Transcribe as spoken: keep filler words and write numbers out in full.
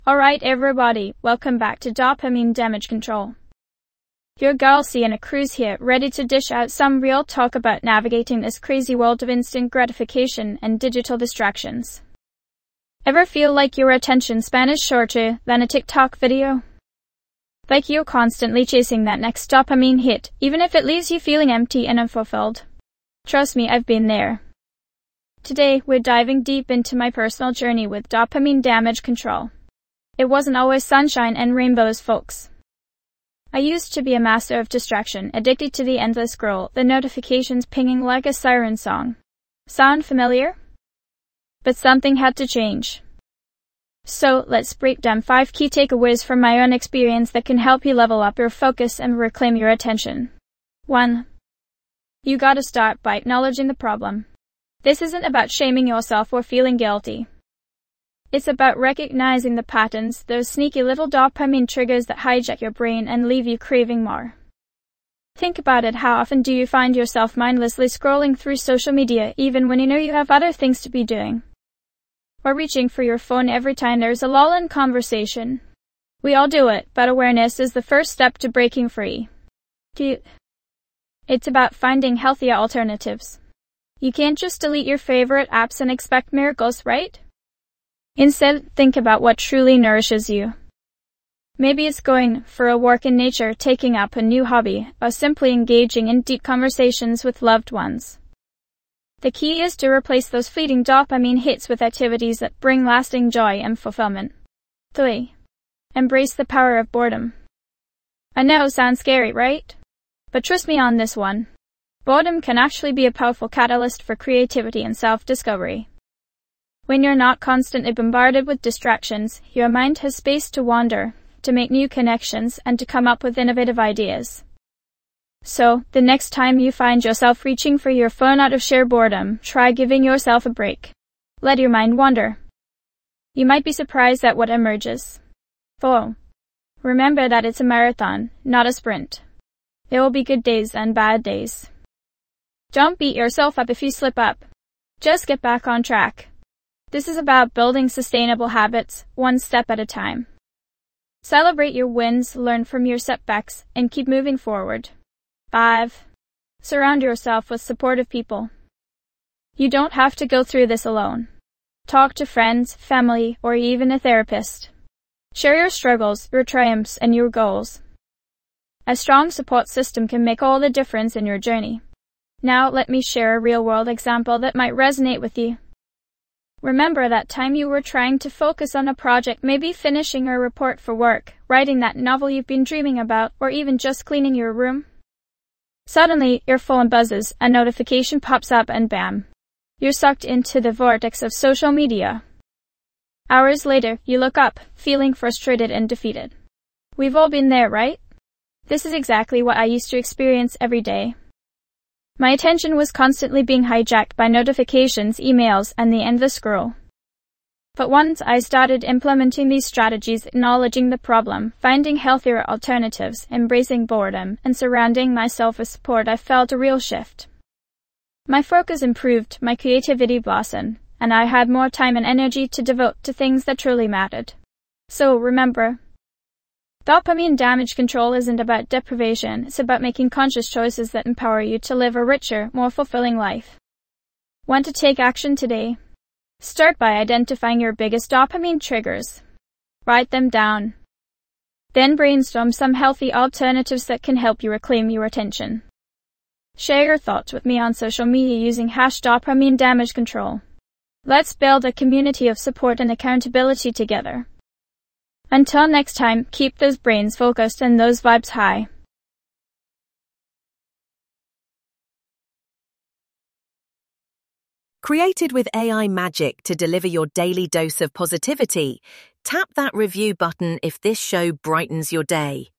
Alright everybody, welcome back to Dopamine Damage Control. Your girl C in a cruise here, ready to dish out some real talk about navigating this crazy world of instant gratification and digital distractions. Ever feel like your attention span is shorter than a TikTok video? Like you're constantly chasing that next dopamine hit, even if it leaves you feeling empty and unfulfilled? Trust me, I've been there. Today, we're diving deep into my personal journey with dopamine damage control. It wasn't always sunshine and rainbows, folks. I used to be a master of distraction, addicted to the endless scroll, the notifications pinging like a siren song. Sound familiar? But something had to change. So, let's break down five key takeaways from my own experience that can help you level up your focus and reclaim your attention. one. You gotta start by acknowledging the problem. This isn't about shaming yourself or feeling guilty. It's about recognizing the patterns, those sneaky little dopamine triggers that hijack your brain and leave you craving more. Think about it. How often do you find yourself mindlessly scrolling through social media even when you know you have other things to be doing? Or reaching for your phone every time there's a lull in conversation? We all do it, but awareness is the first step to breaking free. It's about finding healthier alternatives. You can't just delete your favorite apps and expect miracles, right? Instead, think about what truly nourishes you. Maybe it's going for a walk in nature, taking up a new hobby, or simply engaging in deep conversations with loved ones. The key is to replace those fleeting dopamine hits with activities that bring lasting joy and fulfillment. three. Embrace the power of boredom. I know it sounds scary, right? But trust me on this one. Boredom can actually be a powerful catalyst for creativity and self-discovery. When you're not constantly bombarded with distractions, your mind has space to wander, to make new connections, and to come up with innovative ideas. So, the next time you find yourself reaching for your phone out of sheer boredom, try giving yourself a break. Let your mind wander. You might be surprised at what emerges. four. Remember that it's a marathon, not a sprint. There will be good days and bad days. Don't beat yourself up if you slip up. Just get back on track. This is about building sustainable habits, one step at a time. Celebrate your wins, learn from your setbacks, and keep moving forward. five. Surround yourself with supportive people. You don't have to go through this alone. Talk to friends, family, or even a therapist. Share your struggles, your triumphs, and your goals. A strong support system can make all the difference in your journey. Now let me share a real-world example that might resonate with you. Remember that time you were trying to focus on a project, maybe finishing a report for work, writing that novel you've been dreaming about, or even just cleaning your room? Suddenly, your phone buzzes, a notification pops up, and bam! You're sucked into the vortex of social media. Hours later, you look up, feeling frustrated and defeated. We've all been there, right? This is exactly what I used to experience every day. My attention was constantly being hijacked by notifications, emails, and the endless scroll. But once I started implementing these strategies, acknowledging the problem, finding healthier alternatives, embracing boredom, and surrounding myself with support, I felt a real shift. My focus improved, my creativity blossomed, and I had more time and energy to devote to things that truly mattered. So remember, dopamine damage control isn't about deprivation, it's about making conscious choices that empower you to live a richer, more fulfilling life. Want to take action today? Start by identifying your biggest dopamine triggers. Write them down. Then brainstorm some healthy alternatives that can help you reclaim your attention. Share your thoughts with me on social media using hash dopamine damage control. Let's build a community of support and accountability together. Until next time, keep those brains focused and those vibes high. Created with A I magic to deliver your daily dose of positivity, tap that review button if this show brightens your day.